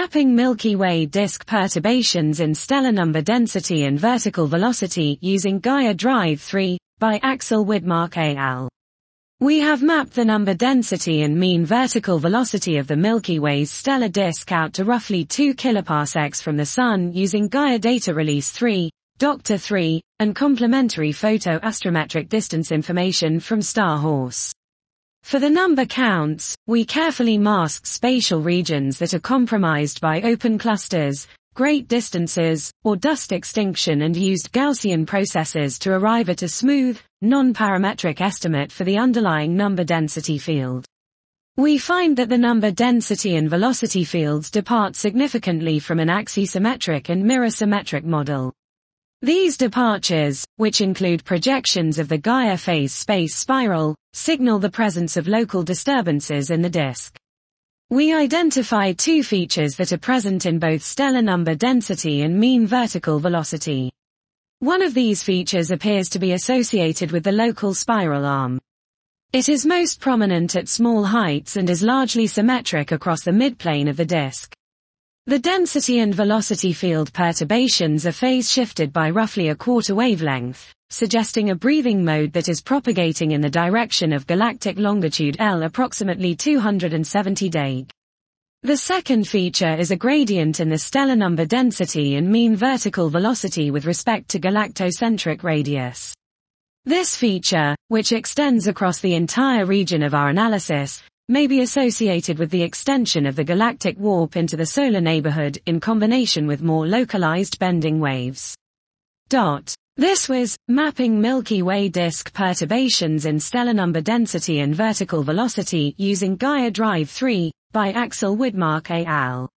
Mapping Milky Way disk perturbations in stellar number density and vertical velocity using Gaia Drive 3, by Axel Widmark al. We have mapped the number density and mean vertical velocity of the Milky Way's stellar disk out to roughly 2 kiloparsecs from the Sun using Gaia Data Release 3, Doctor 3, and complementary photo-astrometric distance information from StarHorse. For the number counts, we carefully masked spatial regions that are compromised by open clusters, great distances, or dust extinction and used Gaussian processes to arrive at a smooth, non-parametric estimate for the underlying number density field. We find that the number density and velocity fields depart significantly from an axisymmetric and mirror-symmetric model. These departures, which include projections of the Gaia phase space spiral, signal the presence of local disturbances in the disk. We identify two features that are present in both stellar number density and mean vertical velocity. One of these features appears to be associated with the local spiral arm. It is most prominent at small heights and is largely symmetric across the midplane of the disk. The density and velocity field perturbations are phase-shifted by roughly a quarter wavelength, suggesting a breathing mode that is propagating in the direction of galactic longitude L approximately 270 deg. The second feature is a gradient in the stellar number density and mean vertical velocity with respect to galactocentric radius. This feature, which extends across the entire region of our analysis, may be associated with the extension of the galactic warp into the solar neighborhood in combination with more localized bending waves. This was Mapping Milky Way disk perturbations in stellar number density and vertical velocity using Gaia Drive 3, by Axel Widmark al.